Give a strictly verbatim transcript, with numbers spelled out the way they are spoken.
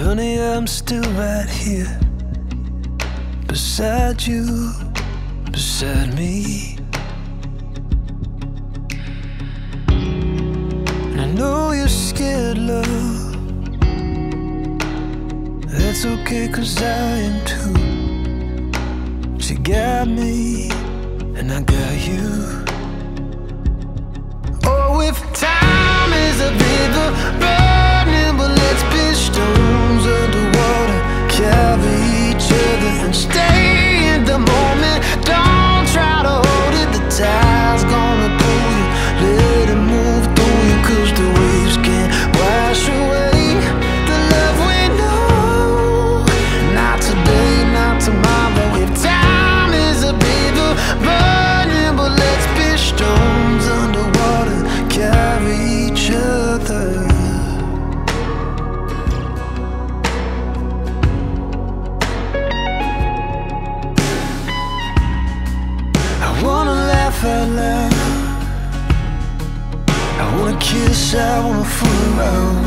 Honey, I'm still right here, beside you, beside me. And I know you're scared, love. That's okay, 'cause I am too. But you got me, and I got you. Oh, if time is a river burning, but let's pitch stones underwater, carry each other and stay in the moment. Don't try to hold it, the tide's gonna pull you. Let it move through you, 'cause the waves can't wash away the love we know. Not today, not tomorrow. If time is a river burning, but let's pitch stones underwater, carry each other. I wanna laugh out loud, I wanna kiss, I wanna fool around.